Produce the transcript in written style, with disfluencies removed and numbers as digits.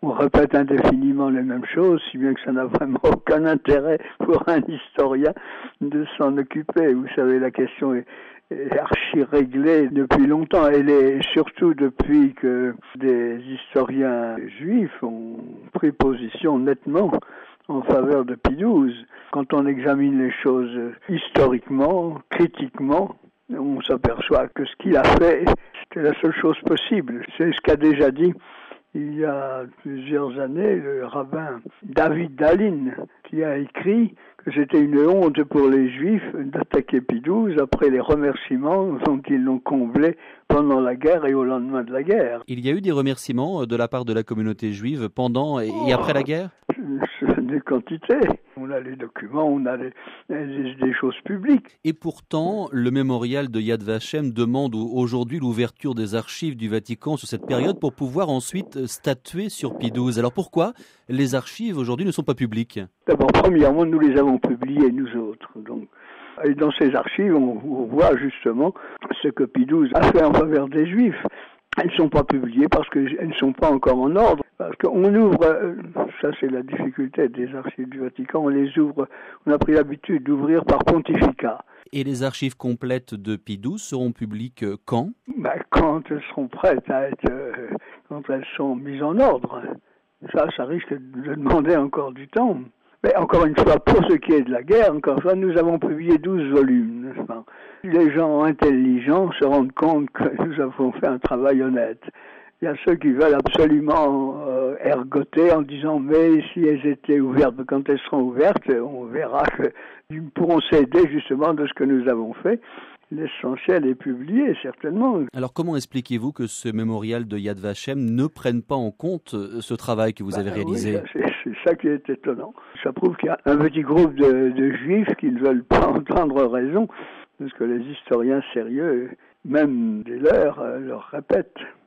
on répète indéfiniment les mêmes choses, si bien que ça n'a vraiment aucun intérêt pour un historien de s'en occuper. Vous savez, la question est archi-réglée depuis longtemps. Elle est surtout depuis que des historiens juifs ont pris position nettement en faveur de Pie XII. Quand on examine les choses historiquement, critiquement, on s'aperçoit que ce qu'il a fait, c'était la seule chose possible. C'est ce qu'a déjà dit il y a plusieurs années le rabbin David Dalin, qui a écrit que c'était une honte pour les Juifs d'attaquer Pie XII après les remerciements dont ils l'ont comblé pendant la guerre et au lendemain de la guerre. Il y a eu des remerciements de la part de la communauté juive pendant et après la guerre ? Des quantités. On a les documents, on a des choses publiques. Et pourtant, le mémorial de Yad Vashem demande aujourd'hui l'ouverture des archives du Vatican sur cette période pour pouvoir ensuite statuer sur Pie XII. Alors pourquoi les archives aujourd'hui ne sont pas publiques ? D'abord, premièrement, nous les avons publiées, nous autres. Donc, et dans ces archives, on voit justement ce que Pie XII a fait en faveur des Juifs. Elles ne sont pas publiées parce qu'elles ne sont pas encore en ordre. Parce qu'on ouvre, ça c'est la difficulté des archives du Vatican, on les ouvre, on a pris l'habitude d'ouvrir par pontificat. Et les archives complètes de Pie XII seront publiques quand ? Quand elles seront prêtes à être, quand elles sont mises en ordre. Ça risque de demander encore du temps. Mais encore une fois, pour ce qui est de la guerre, encore une fois, nous avons publié 12 volumes, n'est-ce pas ? Les gens intelligents se rendent compte que nous avons fait un travail honnête. Il y a ceux qui veulent absolument ergoter en disant mais si elles étaient ouvertes, quand elles seront ouvertes, on verra qu'ils pourront s'aider justement de ce que nous avons fait. L'essentiel est publié, certainement. Alors comment expliquez-vous que ce mémorial de Yad Vashem ne prenne pas en compte ce travail que vous avez réalisé ? Oui, c'est ça qui est étonnant. Ça prouve qu'il y a un petit groupe de juifs qui ne veulent pas entendre raison, parce que les historiens sérieux, même des leurs, leur répètent.